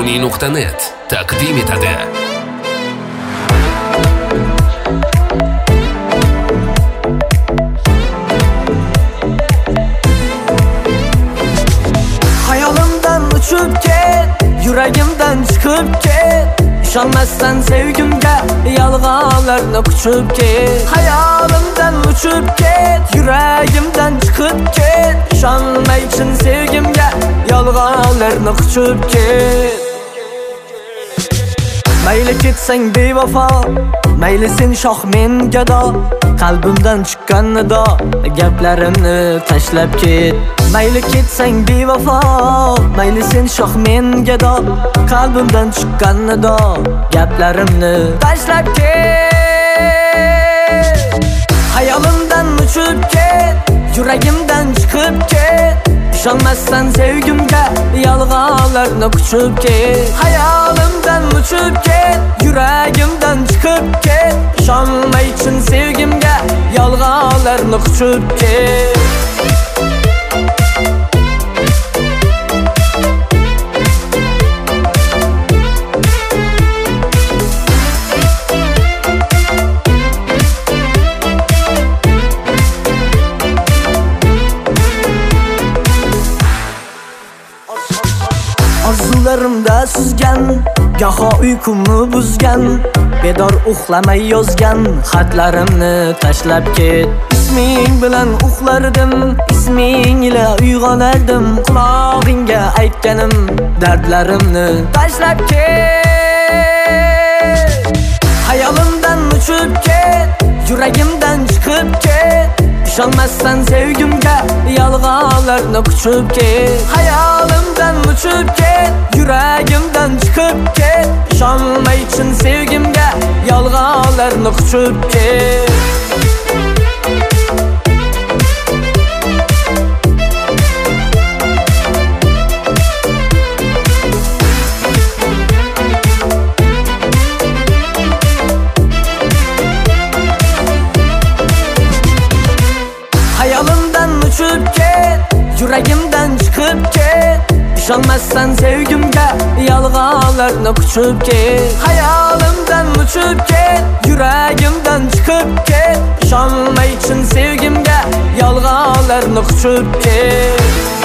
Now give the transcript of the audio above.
Sony.net taqdim etadi. Hayolimdan uchib ket, yuragimdan chiqib ket. İşanmazsan sevgimga, yalğanlarni quchib ket. Hayolimdan uchib ket, yuragimdan chiqib ket. İşanmaychin sevgimga, yalğanlarni quchib ket. Mayli ketsang bevafo, mayli sen shoh men gado. Qalbimdan chiqqan nido, gaplarimni tashlab ket. Mayli ketsang bevafo, mayli sen shoh men gado. Qalbimdan chiqqan nido, gaplarimni tashlab ket. Hayolimdan uchib ket, yuragimdan chiqib ket. İşanmazsan sevgimga, yalğanlarni quchib ket. Hayolimdan uchib ket, yuragimdan chiqib ket. İşanmaychin sevgimga, yalğanlarni quchib ket. Arzularimda suzgan, goho uykumni buzgan. Bedor uxlamay yozgan xatlarimni tashlab ket. Isming bilan uxlardim, isming ila uyg'onardim. Qulog'ingga aytganim dardlarimni tashlab ket. Hayolimdan uchib ket, yuragimdan chiqib ket. İşanmazsan sevgimga, yalğanlarni quchib ket. Hayolimdan uchib ket, yuragimdan chiqib ket. İşanmaychin sevgimga, yalğanlarni quchib ket. Hayolimdan uchib ket, yuragimdan chiqib ket. İşanmazsan sevgimga, yalğanlarni quchib ket. Hayolimdan uchib ket, yuragimdan chiqib ket. İşanmaychin sevgimga, yalğanlarni quchib ket.